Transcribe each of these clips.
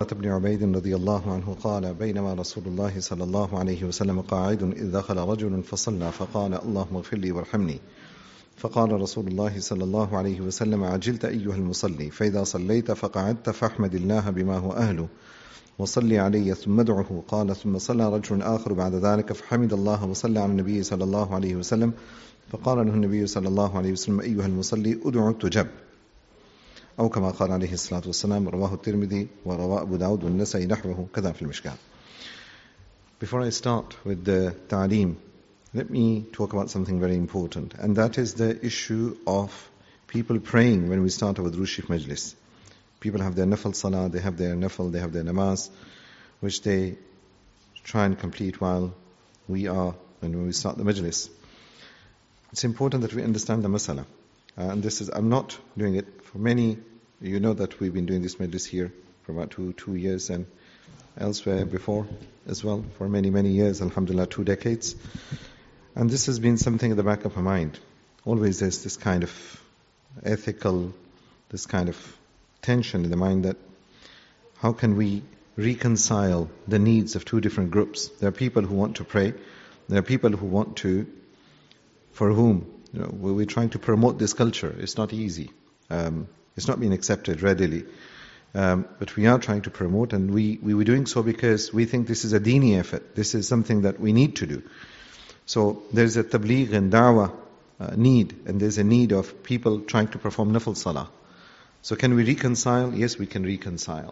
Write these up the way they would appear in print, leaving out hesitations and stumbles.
طلحة بن عبيد رضي الله عنه قال بينما رسول الله صلى الله عليه وسلم قاعد إذ دخل رجل فصلى فقال اللهم اغفر لي وارحمني فقال رسول الله صلى الله عليه وسلم عجلت أيها المصلي فإذا صليت فقعدت فاحمد الله بما هو أهله وصلي علي ثم ادعه قال ثم صلى رجل آخر بعد ذلك فحمد الله وصلى على النبي صلى الله عليه وسلم فقال له النبي صلى الله عليه وسلم أيها المصلي ادعو تجب أو كما قال عليه الصلاة والسلام رواه الترمذي ورواه أبو داود والنسائي نحوه كذا في المشكاة. Before I start with the ta'aleem, let me talk about something very important, and that is the issue of people praying when we start our Durood Sharif Majlis. People have their nafil salah, they have their nafil, they have their namaz, which they try and complete while when we start the majlis. It's important that we understand the masala. And I'm not doing it for many, you know that we've been doing this majlis here for about two years and elsewhere before as well, for many, many years, alhamdulillah, 2 decades. And this has been something in the back of my mind. Always there's this kind of ethical, this kind of tension in the mind that how can we reconcile the needs of two different groups? There are people who want to pray, there are people who want to, for whom, we're trying to promote this culture. It's not easy. It's not being accepted readily. But we are trying to promote, and we were doing so because we think this is a deeni effort. This is something that we need to do. So there's a tabligh and da'wah need, and there's a need of people trying to perform nafil salah. So can we reconcile? Yes, we can reconcile.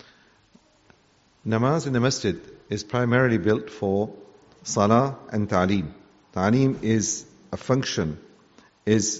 Namaz in the masjid is primarily built for salah and ta'aleem. Ta'aleem is a function, is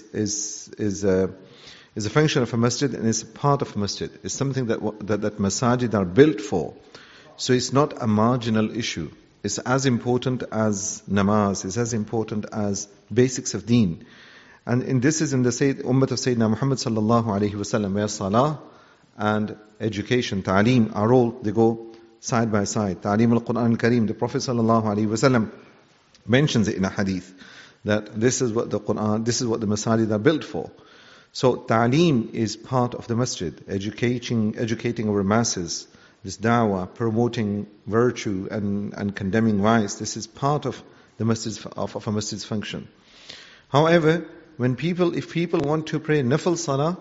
a function of a masjid, and is a part of a masjid. It's something that masajid are built for. So it's not a marginal issue. It's as important as namaz. It's as important as basics of deen. And this is in the ummah of Sayyidina Muhammad sallallahu alayhi wasallam, where salah and education, ta'aleem, are all, they go side by side. Ta'aleem al-Quran al-Kareem, the Prophet sallallahu alayhi wasallam mentions it in a hadith, that this is what the Quran, this is what the masajid are built for. So ta'aleem is part of the masjid, educating our masses, this da'wah, promoting virtue and condemning vice. This is part of the masjid, of a masjid's function. However, if people want to pray nafil salah,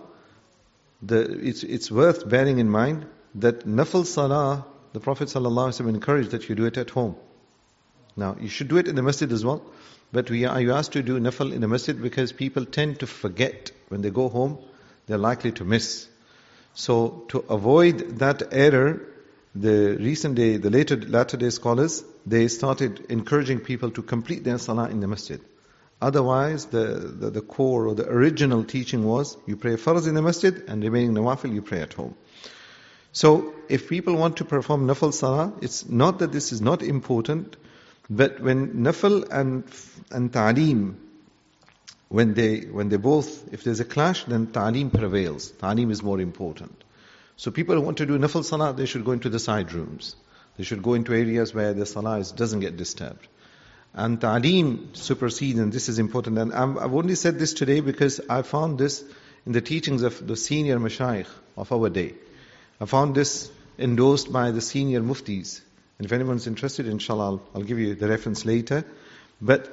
it's worth bearing in mind that nafil salah, the Prophet ﷺ encouraged that you do it at home. Now, you should do it in the masjid as well, but are you asked to do nafil in the masjid because people tend to forget. When they go home, they're likely to miss. So, to avoid that error, the latter day scholars, they started encouraging people to complete their salah in the masjid. Otherwise, the core or the original teaching was, you pray farz in the masjid and remaining nawafil you pray at home. So, if people want to perform nafil salah, it's not that this is not important, but when nafil and ta'aleem, when they both, if there's a clash, then ta'aleem prevails. Ta'aleem is more important. So people who want to do nafil salah, they should go into the side rooms. They should go into areas where the salah doesn't get disturbed. And ta'aleem supersedes, and this is important. And I've only said this today because I found this in the teachings of the senior mashayikh of our day. I found this endorsed by the senior muftis. And if anyone's interested, inshallah, I'll give you the reference later. But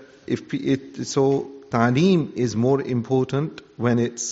ta'aleem is more important when it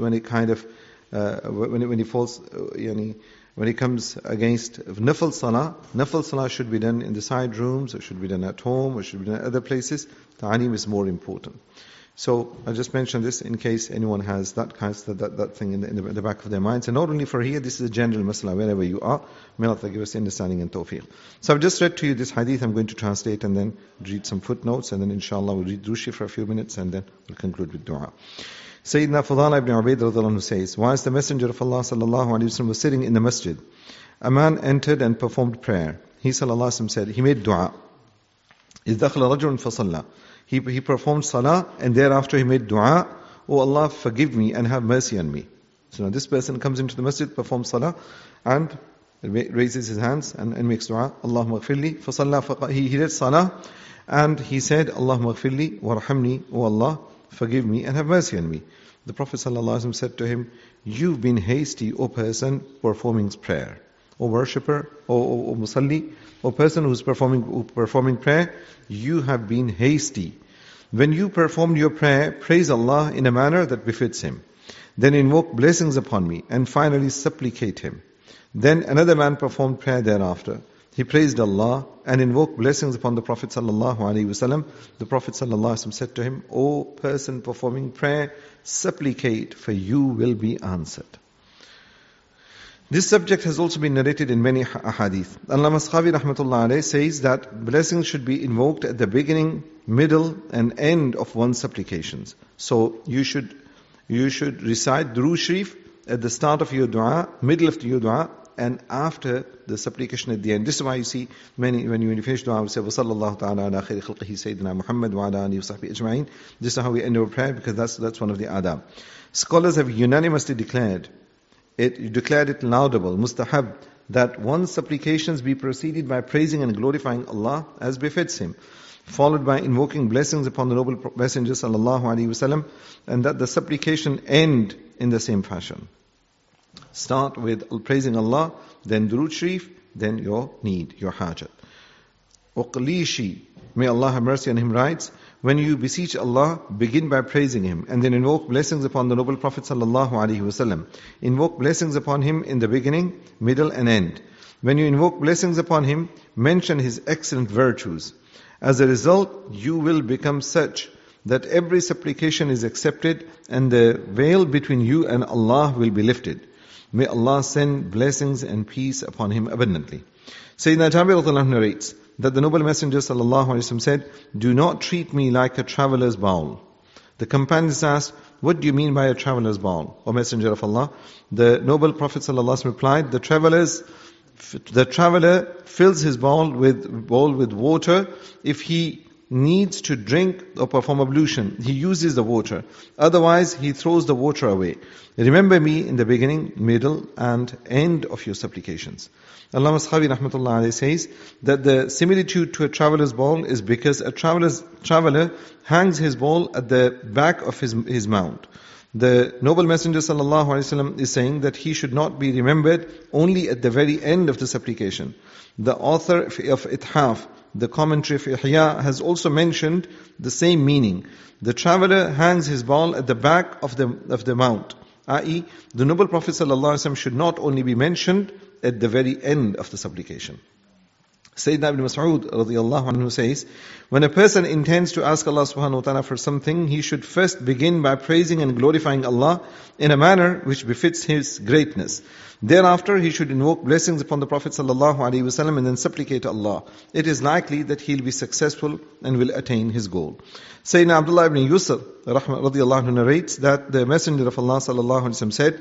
comes against nafil salah. Nafil salah should be done in the side rooms, or should be done at home, or should be done at other places. Ta'aleem is more important. So I just mentioned this in case anyone has that thing in the back of their minds. And not only for here, this is a general masala wherever you are. May Allah give us understanding and tawfiq. So I've just read to you this hadith. I'm going to translate and then read some footnotes, and then inshallah we'll read Durood Sharif for a few minutes, and then we'll conclude with dua. Sayyidina Fudala ibn Ubayd radhiyallahu anhu says, whilst the Messenger of Allah sallallahu alaihi wasallam was sitting in the masjid, a man entered and performed prayer. He sallallahu alaihi wasallam said, he made dua. إِذْ دَخْلَ رَجُلٌ فَصَلَّى. He performed salah, and thereafter he made dua, "Oh Allah, forgive me and have mercy on me." So now this person comes into the masjid, performs salah, and raises his hands and makes dua. Allahumma ghfirli. He did salah, and he said, Allahumma ghfirli warhamni, O Allah, forgive me and have mercy on me. The Prophet ﷺ said to him, "You've been hasty, O person, performing prayer." O worshipper, O musalli, O person who's performing prayer, you have been hasty. When you performed your prayer, praise Allah in a manner that befits Him. Then invoke blessings upon me, and finally supplicate Him. Then another man performed prayer thereafter. He praised Allah and invoked blessings upon the Prophet sallallahu alaihi wasallam. The Prophet sallallahu alaihi wasallam said to him, O person performing prayer, supplicate, for you will be answered. This subject has also been narrated in many ahadith. Allama Sakhawi rahmatullah alayhi says that blessings should be invoked at the beginning, middle and end of one's supplications. So you should recite Durood Sharif at the start of your dua, middle of your dua, and after the supplication at the end. This is why you see when you finish dua, we say, وَصَلَّى اللَّهُ تَعَالَى عَلَى خَيْرِ خَلْقِهِ سَيِّدِنَا مُحَمَّدٍ وَعَلَى آلِهِ وَصَحْبِهِ أَجْمَعِينَ. This is how we end our prayer, because that's one of the adab. Scholars have unanimously declared it laudable, mustahab, that one's supplications be preceded by praising and glorifying Allah as befits Him, followed by invoking blessings upon the noble messenger sallallahu alaihi wasallam, and that the supplication end in the same fashion. Start with praising Allah, then Durood Sharif, then your need, your hajat. Uqlishi, may Allah have mercy on him, writes, when you beseech Allah, begin by praising Him, and then invoke blessings upon the noble Prophet sallallahu alaihi wasallam. Invoke blessings upon him in the beginning, middle and end. When you invoke blessings upon him, mention his excellent virtues. As a result, you will become such that every supplication is accepted and the veil between you and Allah will be lifted. May Allah send blessings and peace upon him abundantly. Sayyidina Jabir radhiyallahu anhu narrates that the noble messenger sallallahu alaihi wasallam said, do not treat me like a traveler's bowl. The companions asked, what do you mean by a traveler's bowl, O Messenger of Allah? The noble Prophet sallallahu alaihi wasallam replied, the traveler fills his bowl with water. If he needs to drink or perform ablution, he uses the water. Otherwise, he throws the water away. Remember me in the beginning, middle and end of your supplications. Allama Sakhawi rahmatullah alayhi says that the similitude to a traveler's bowl is because a traveler hangs his bowl at the back of his mount. The noble messenger sallallahu alaihi wasallam is saying that he should not be remembered only at the very end of the supplication. The author of Ithaf, the commentary of Ihya, has also mentioned the same meaning. The traveler hangs his bowl at the back of the mount, i.e., the noble Prophet sallallahu alaihi wasallam should not only be mentioned at the very end of the supplication. Sayyidina Ibn Mas'ud radiyallahu anhu says, when a person intends to ask Allah subhanahu wa ta'ala for something, he should first begin by praising and glorifying Allah in a manner which befits His greatness. Thereafter, he should invoke blessings upon the Prophet sallallahu alaihi wasallam and then supplicate Allah. It is likely that he'll be successful and will attain his goal. Sayyidina Abdullah ibn Yusuf radiyallahu anhu narrates that the Messenger of Allah sallallahu alaihi wasallam said,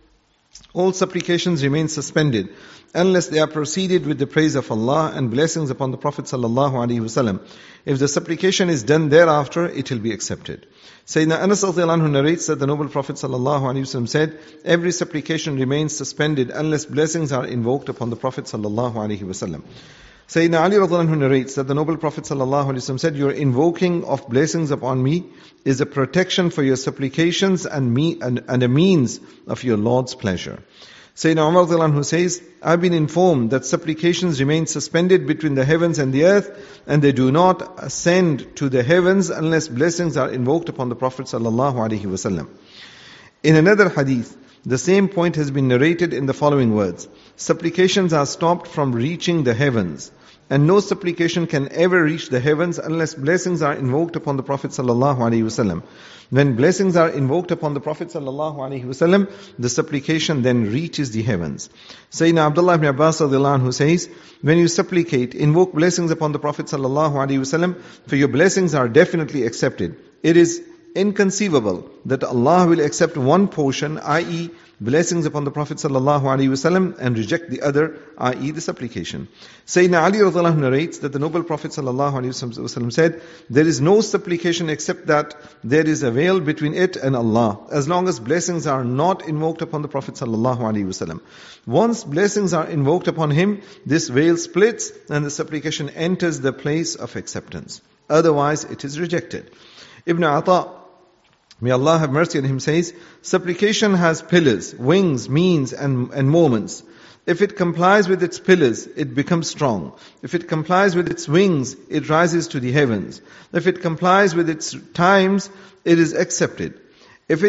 all supplications remain suspended unless they are proceeded with the praise of Allah and blessings upon the Prophet sallallahu alaihi wasallam. If the supplication is done thereafter, it will be accepted. Sayyidina Anas radhiyallahu anhu narrates that the noble Prophet sallallahu alaihi wasallam said, every supplication remains suspended unless blessings are invoked upon the Prophet sallallahu alaihi wasallam. Sayyidina Ali radhiyallahu anhu narrates that the noble Prophet sallallahu alaihi wasallam said, your invoking of blessings upon me is a protection for your supplications and a means of your Lord's pleasure. Sayyidina Umar radhiyallahu anhu says, I've been informed that supplications remain suspended between the heavens and the earth, and they do not ascend to the heavens unless blessings are invoked upon the Prophet sallallahu alaihi wasallam. In another hadith, the same point has been narrated in the following words: supplications are stopped from reaching the heavens, and no supplication can ever reach the heavens unless blessings are invoked upon the Prophet sallallahu alaihi wasallam. When blessings are invoked upon the Prophet sallallahu alaihi wasallam, the supplication then reaches the heavens. Sayyidina Abdullah ibn Abbas radhiyallahu anhu says, when you supplicate, invoke blessings upon the Prophet sallallahu alaihi wasallam, for your blessings are definitely accepted. It is inconceivable that Allah will accept one portion, i.e., blessings upon the Prophet sallallahu alaihi wasallam, and reject the other, i.e., the supplication. Sayyidina Ali radhiyallahu anhu narrates that the noble Prophet sallallahu alaihi wasallam said, there is no supplication except that there is a veil between it and Allah, as long as blessings are not invoked upon the Prophet sallallahu alaihi wasallam. Once blessings are invoked upon him, this veil splits and the supplication enters the place of acceptance. Otherwise, it is rejected. Ibn Ata, may Allah have mercy on him, says, supplication has pillars, wings, means and moments. If it complies with its pillars, it becomes strong. If it complies with its wings, it rises to the heavens. If it complies with its times, it is accepted. If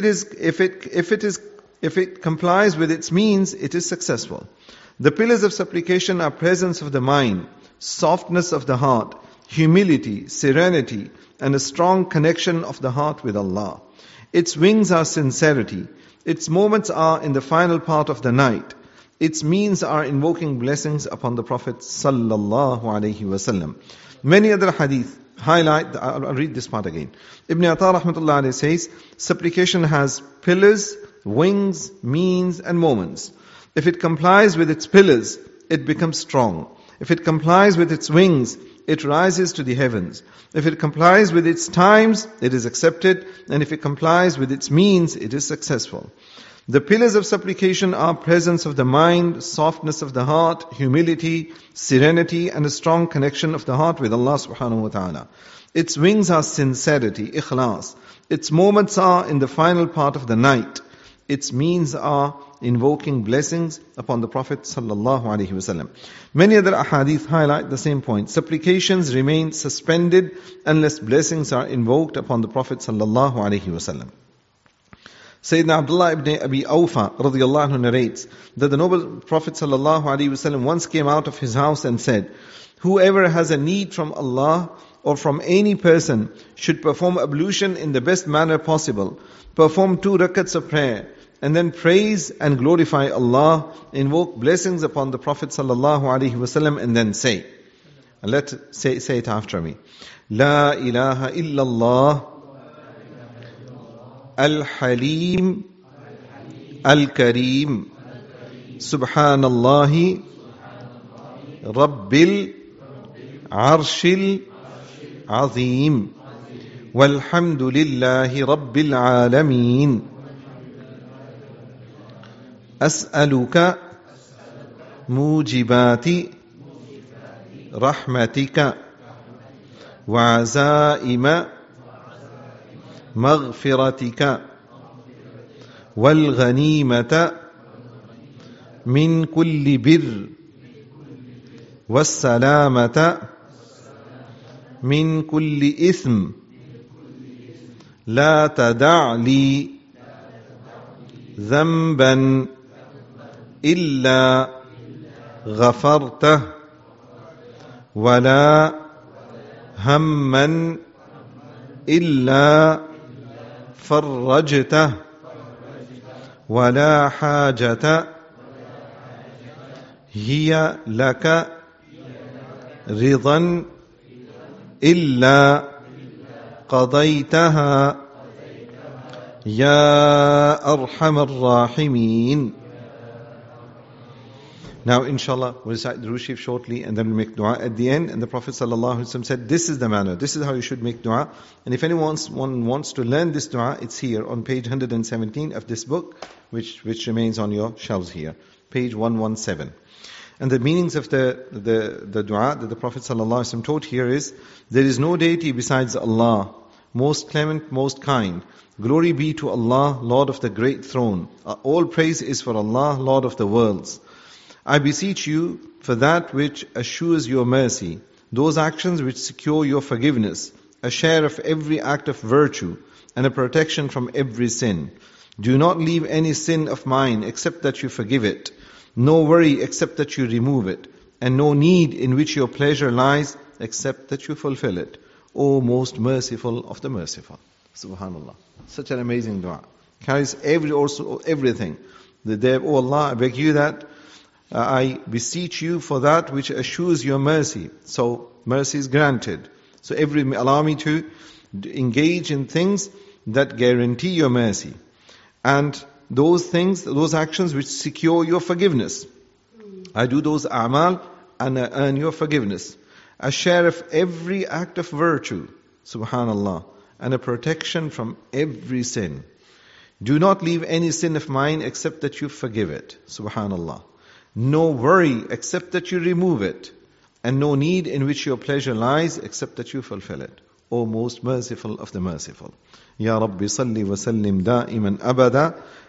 it complies with its means, it is successful. The pillars of supplication are presence of the mind, softness of the heart, humility, serenity, and a strong connection of the heart with Allah. Its wings are sincerity. Its moments are in the final part of the night. Its means are invoking blessings upon the Prophet sallallahu alaihi wasallam. Many other hadith highlight, I'll read this part again. Ibn Atta rahmatullah alayhi says, supplication has pillars, wings, means and moments. If it complies with its pillars, it becomes strong. If it complies with its wings, it rises to the heavens. If it complies with its times, it is accepted. And if it complies with its means, it is successful. The pillars of supplication are presence of the mind, softness of the heart, humility, serenity, and a strong connection of the heart with Allah subhanahu wa ta'ala. Its wings are sincerity, ikhlas. Its moments are in the final part of the night. Its means are invoking blessings upon the Prophet sallallahu alaihi wasallam. Many other ahadith highlight the same point. Supplications remain suspended unless blessings are invoked upon the Prophet sallallahu alaihi wasallam. Sayyidina Abdullah ibn Abi Awfa radiyallahu anhu narrates that the noble Prophet sallallahu alaihi wasallam once came out of his house and said, whoever has a need from Allah or from any person should perform ablution in the best manner possible, perform 2 rakats of prayer, and then praise and glorify Allah, invoke blessings upon the Prophet sallallahu alaihi wasallam, and then say, say it after me. La ilaha illallah al-halim al-kareem subhanallahi rabbil arshil azim walhamdulillahi rabbil alameen. أسألك موجبات رحمتك وعزائم مغفرتك والغنيمة من كل بر والسلامة من كل إثم لا تدع لي ذنبا إلا غفرته ولا هما إلا فرجته ولا حاجة هي لك رضا إلا قضيتها يا أرحم الراحمين. Now, inshallah, we'll recite the Rushif shortly and then we'll make dua at the end. And the Prophet ﷺ said, this is the manner, this is how you should make dua. And if anyone wants to learn this dua, it's here on page 117 of this book, which remains on your shelves here. Page 117. And the meanings of the dua that the Prophet ﷺ taught here is, there is no deity besides Allah, most clement, most kind. Glory be to Allah, Lord of the great throne. All praise is for Allah, Lord of the worlds. I beseech you for that which assures your mercy, those actions which secure your forgiveness, a share of every act of virtue, and a protection from every sin. Do not leave any sin of mine except that you forgive it, no worry except that you remove it, and no need in which your pleasure lies except that you fulfill it. O most merciful of the merciful. Subhanallah. Such an amazing dua. Carries everything. Oh Allah, I beg you that I beseech you for that which assures your mercy. So mercy is granted. So allow me to engage in things that guarantee your mercy. And those things, those actions which secure your forgiveness. I do those a'mal and I earn your forgiveness. A share of every act of virtue. Subhanallah. And a protection from every sin. Do not leave any sin of mine except that you forgive it. Subhanallah. No worry except that you remove it, and no need in which your pleasure lies except that you fulfill it. O most merciful of the merciful. Ya Rabbi salli wa sallim da'iman abada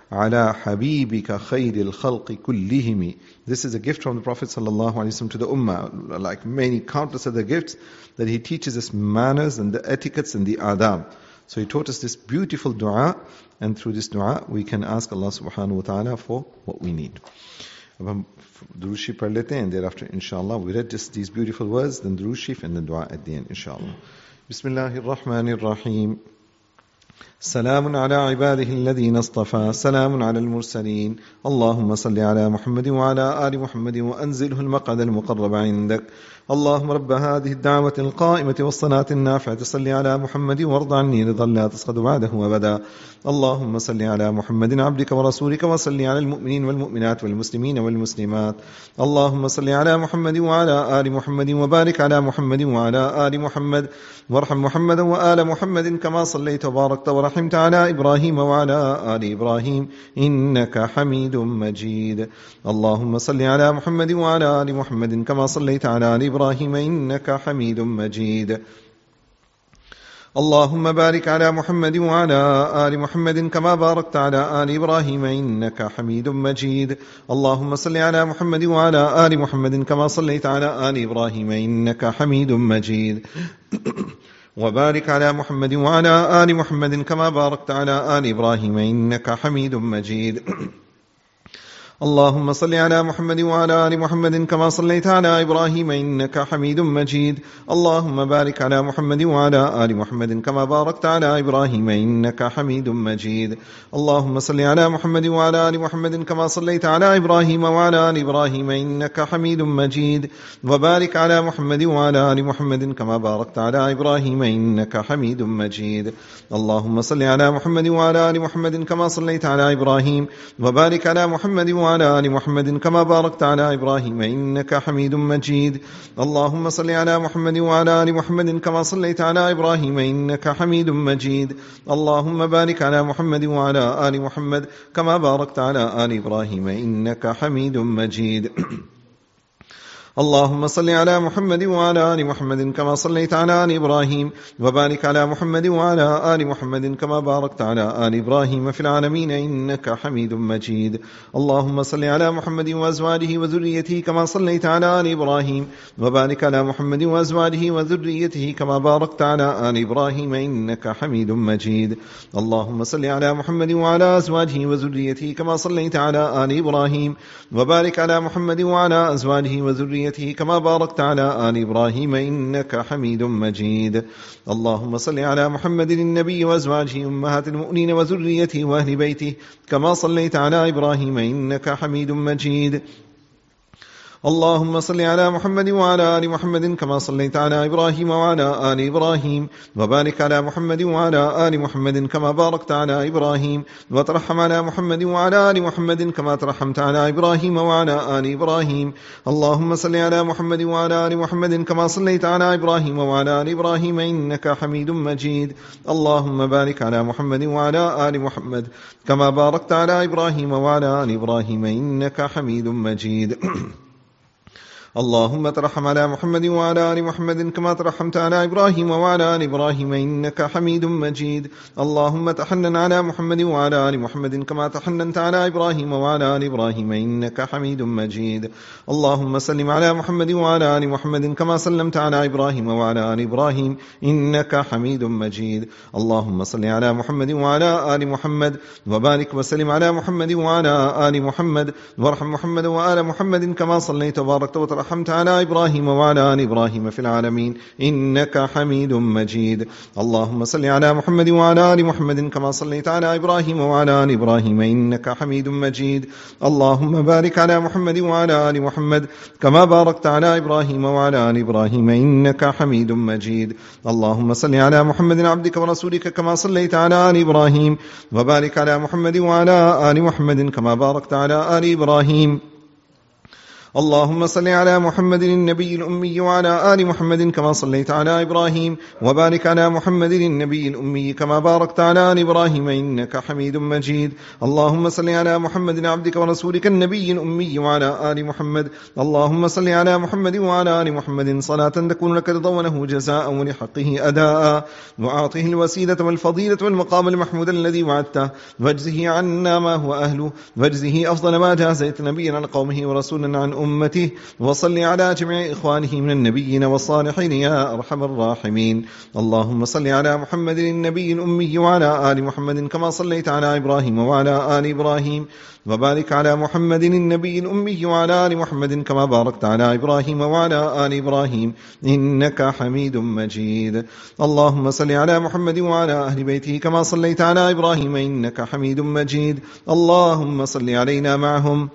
على حبيبك خير الخلق كلهم. This is a gift from the Prophet ﷺ to the Ummah, like many countless other gifts, that he teaches us manners and the etiquettes and the adab. So he taught us this beautiful dua, and through this dua we can ask Allah subhanahu wa ta'ala for what we need. अब हम दुरूद शरीफ पढ़ लेते हैं, and thereafter inshallah we read just these beautiful words, then durood sharif and then dua at the end inshallah. Bismillahir Rahmanir Rahim. سلام على عباده الذين اصطفى سلام على المرسلين اللهم صل على محمد وعلى آل محمد وأنزله المقعد المقرب عندك اللهم رب هذه الدعوة القائمة والصلاة النافعة صل على محمد وارض عني رضا لا تسخط بعده أبدا اللهم صل على محمد عبدك ورسولك وصل على المؤمنين والمؤمنات والمسلمين والمسلمات اللهم صل على محمد وعلى آل محمد وبارك على محمد وعلى آل محمد وارحم محمدا وآل محمد كما صليت وباركت ورحمت على إبراهيم وعلى آل إبراهيم إنك حميد مجيد اللهم صل على محمد وعلى آل محمد كما صليت على آل إبراهيم إنك حميد مجيد اللهم بارك على محمد وعلى آل محمد كما باركت على آل إبراهيم إنك حميد مجيد اللهم صل على محمد وعلى آل محمد كما صليت على آل إبراهيم إنك حميد مجيد وبارك على محمد وعلى آل محمد كما باركت على آل إبراهيم إنك حميد مجيد اللهم صل على محمد وعلى آل محمد كما صليت على إبراهيم إنك حميد مجيد اللهم بارك على محمد وعلى آل محمد كما باركت على إبراهيم إنك حميد مجيد اللهم صل على محمد وعلى آل محمد كما صليت على إبراهيم وعلى آل إبراهيم إنك حميد مجيد وبارك على محمد وعلى آل محمد كما باركت على إبراهيم إنك حميد مجيد اللهم صل على محمد وعلى آل محمد كما صليت على إبراهيم وبارك على محمد وعلى آل محمد كما باركت على إبراهيم إنك حميد مجيد اللهم صل على محمد وعلى آل محمد كما صليت على إبراهيم إنك حميد مجيد اللهم بارك على محمد وعلى آل محمد كما باركت على آل إبراهيم إنك حميد مجيد اللهم صل على محمد وعلى آل محمد كما صليت على آل إبراهيم وبارك على محمد وعلى آل محمد كما باركت على آل إبراهيم في العالمين إنك حميد مجيد اللهم صل على محمد وأزواجه وذريته كما صليت على آل إبراهيم وبارك على محمد وأزواجه وذريته كما باركت على آل إبراهيم إنك حميد مجيد اللهم صل على محمد وعلى أزواجه وذريته كما صليت على آل إبراهيم وبارك على محمد وعلى أزواجه وذريته كما باركت على آل إبراهيم إنك حميد مجيد اللهم صل على محمد النبي وأزواجه أمهات المؤمنين وذريته وأهل بيته كما صليت على إبراهيم إنك حميد مجيد اللهم صل على محمد وعلى آل محمد كما صليت على إبراهيم وعلى آل إبراهيم وبارك على محمد وعلى آل محمد كما باركت على إبراهيم وترحم على محمد وعلى آل محمد كما ترحمت على إبراهيم وعلى آل إبراهيم اللهم صل على محمد وعلى آل محمد كما صليت على إبراهيم وعلى آل إبراهيم إنك حميد مجيد اللهم بارك على محمد وعلى آل محمد كما باركت على إبراهيم وعلى آل إبراهيم إنك حميد مجيد اللهم ترحم على محمد وعلى آل محمد كما ترحمت على إبراهيم وعلى آل إبراهيم إنك حميد مجيد اللهم تحنن على محمد وعلى آل محمد كما تحننت على إبراهيم وعلى آل إبراهيم إنك حميد مجيد اللهم سلم على محمد وعلى آل محمد كما سلمت على إبراهيم وعلى آل إبراهيم إنك حميد مجيد اللهم صل على محمد وعلى آل محمد وبارك وسلم على محمد وعلى آل محمد وارحم محمد وآل محمد كما صليت وباركت وترحمت على إبراهيم وعلى آل إبراهيم في العالمين إنك حميد مجيد اللهم صل على محمد وعلى آل محمد كما صليت على إبراهيم وعلى آل إبراهيم إنك حميد مجيد اللهم بارك على محمد وعلى آل محمد كما باركت على إبراهيم وعلى آل إبراهيم إنك حميد مجيد اللهم صل على محمد عبدك ورسولك كما صليت على آل إبراهيم وبارك على محمد وعلى آل محمد كما باركت على آل إبراهيم اللهم صل على محمد النبي الأمي وعلى آل محمد كما صليت على إبراهيم وبارك على محمد النبي الأمي كما باركت على آل إبراهيم إنك حميد مجيد. اللهم صل على محمد عبدك ورسولك النبي الأمي وعلى آل محمد. اللهم صل على محمد وعلى آل محمد صلاة تكون لك رضا وله جزاء ولحقه أداء، وأعطه الوسيلة والفضيلة والمقام المحمود الذي وعدته، واجزه عنا ما هو أهله، واجزه أفضل ما جازيت نبيا عن قومه ورسولا عن أمته. وصل على جميع إخوانه من النبيين والصالحين يا أرحم الراحمين. اللهم صل على محمد النبي الأمي وعلى آل محمد كما صليت على إبراهيم وعلى آل إبراهيم، وبارك على محمد النبي الأمي وعلى آل محمد كما باركت على إبراهيم وعلى آل إبراهيم إنك حميد مجيد. اللهم صل على محمد وعلى أهل بيته كما صليت على إبراهيم إنك حميد مجيد. اللهم صل علينا معهم.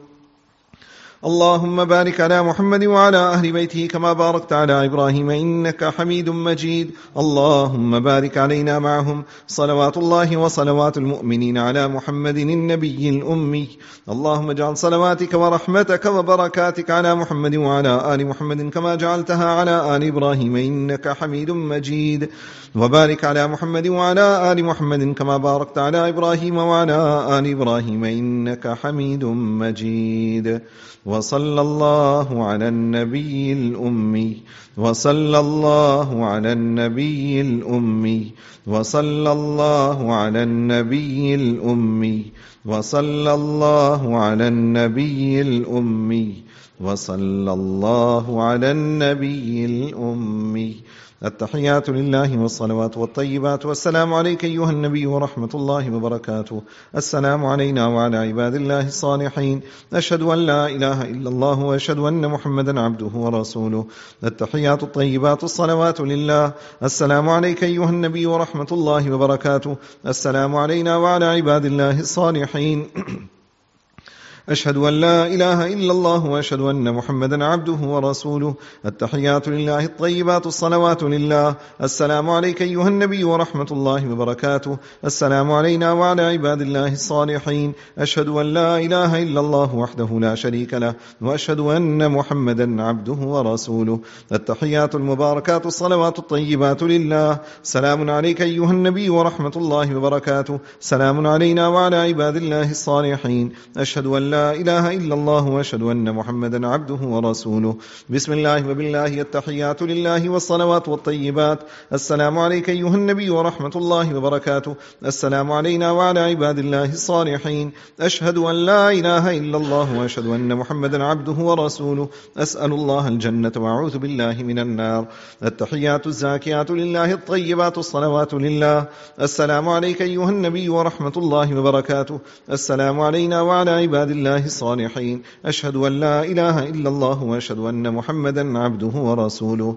اللهم بارك على محمد وعلى أهل بيته كما باركت على إبراهيم إنك حميد مجيد. اللهم بارك علينا معهم. صلوات الله وصلوات المؤمنين على محمد النبي الأمي. اللهم اجعل صلواتك ورحمتك وبركاتك على محمد وعلى آل محمد كما جعلتها على آل إبراهيم إنك حميد مجيد. وبارك على محمد وعلى آل محمد كما باركت على إبراهيم وعلى آل إبراهيم إنك حميد مجيد. وصلى الله على النبي الأمي. وصلى الله على النبي الأمي. وصلى الله على النبي الأمي. وصلى الله على النبي الأمي. وصلى الله على النبي الأمي. التحيات لله والصلوات والطيبات، والسلام عليك أيها النبي ورحمة الله وبركاته. السلام علينا وعلى عباد الله الصالحين. أشهد أن لا إله إلا الله وأشهد أن محمدا عبده ورسوله. التحيات الطيبات الصلوات لله. السلام عليك أيها النبي ورحمة الله وبركاته. السلام علينا وعلى عباد الله الصالحين. أشهد أن لا إله إلا الله وأشهد أن محمدا عبده ورسوله. التحيات لله الطيبات الصلوات لله. السلام عليك أيها النبي ورحمة الله وبركاته. السلام علينا وعلى عباد الله الصالحين. أشهد أن لا إله إلا الله وحده لا شريك له، وأشهد أن محمدا عبده ورسوله. التحيات المباركات الصلوات الطيبات لله. سلام عليك أيها النبي ورحمة الله وبركاته. سلام علينا وعلى عباد الله الصالحين. أشهد أن لا إله إلا الله وأشهد أن محمدا عبده ورسوله. بسم الله وبالله. التحيات لله والصلوات والطيبات. السلام عليك أيها النبي ورحمة الله وبركاته. السلام علينا وعلى عباد الله الصالحين. أشهد أن لا إله إلا الله وأشهد أن محمدا عبده ورسوله. أسأل الله الجنة وأعوذ بالله من النار. التحيات الزاكيات لله الطيبات الصلوات لله. السلام عليك أيها النبي ورحمة الله وبركاته. السلام علينا وعلى عباد الله الصالحين. أشهد أن لا إله إلا الله وأشهد أن محمدا عبده ورسوله.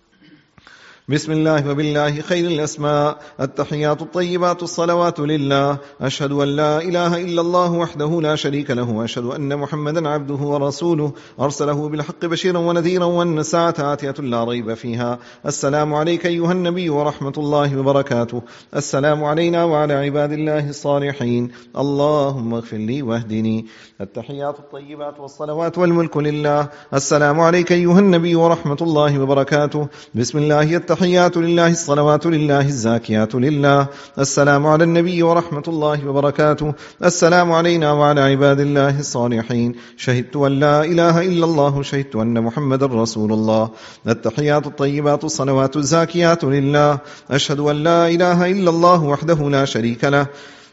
بسم الله وبالله خير الأسماء. التحيات الطيبات الصلوات لله. أشهد أن لا إله إلا الله وحده لا شريك له، وأشهد أن محمدا عبده ورسوله. أرسله بالحق بشيرا ونذيرا، وأن الساعة آتية لا ريب فيها. السلام عليك أيها النبي ورحمة الله وبركاته. السلام علينا وعلى عباد الله الصالحين. اللهم اغفر لي واهدني. التحيات الطيبات والصلوات والملك لله. السلام عليك أيها النبي ورحمة الله وبركاته. بسم الله. التحيات لله الصلوات لله الزاكيات لله. السلام على النبي ورحمة الله وبركاته. السلام علينا وعلى عباد الله الصالحين. شهدت أن لا إله إلا الله، شهدت أن محمد رسول الله. التحيات الطيبات الصلوات الزاكيات لله. أشهد أن لا إله إلا الله وحده لا شريك له،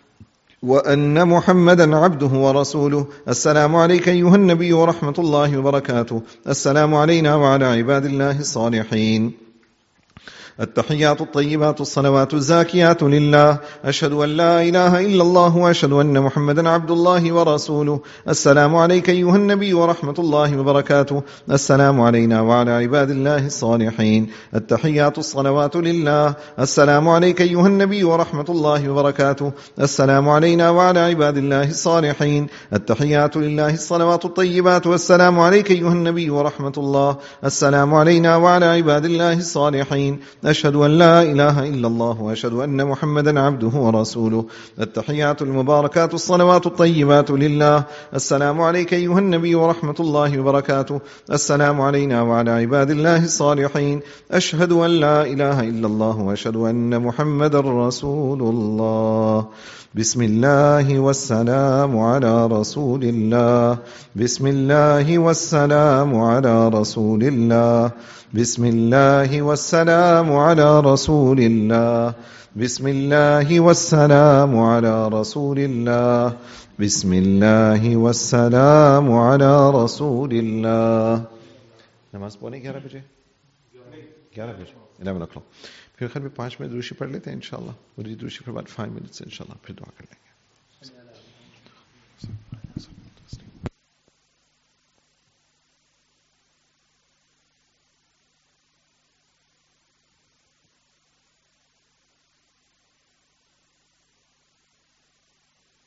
وأن محمدا عبده ورسوله. السلام عليك أيها النبي ورحمة الله وبركاته. السلام علينا وعلى عباد الله الصالحين. التحيات الطيبات الصلوات الزاكيات لله. أشهد أن لا إله إلا الله وأشهد أن محمدا عبد الله ورسوله. السلام عليك أيها النبي ورحمة الله وبركاته. السلام علينا وعلى عباد الله الصالحين. التحيات الصلوات لله. السلام عليك أيها النبي ورحمة الله وبركاته. السلام علينا وعلى عباد الله الصالحين. التحيات لله الصلوات الطيبات. والسلام عليك أيها النبي ورحمة الله. السلام علينا وعلى عباد الله الصالحين. أشهد أن لا إله إلا الله وأشهد أن محمدا عبده ورسوله. التحيات المباركات الصلوات الطيبات لله. السلام عليك أيها النبي ورحمة الله وبركاته. السلام علينا وعلى عباد الله الصالحين. أشهد أن لا إله إلا الله وأشهد أن محمدا رسول الله. بسم الله والسلام على رسول الله. بسم الله والسلام على رسول الله. بسم الله والسلام على رسول الله. بسم الله والسلام على رسول الله. بسم الله والسلام على رسول الله. नमाज पढ़ने 11 बजे 11 बजे 11 o'clock. फिर खैर में 5 मिनट दूसरी पढ़ लेते हैं इंशाल्लाह. और ये दूसरी फिर बाद 5 minutes इंशाल्लाह फिर दुआ कर लेंगे.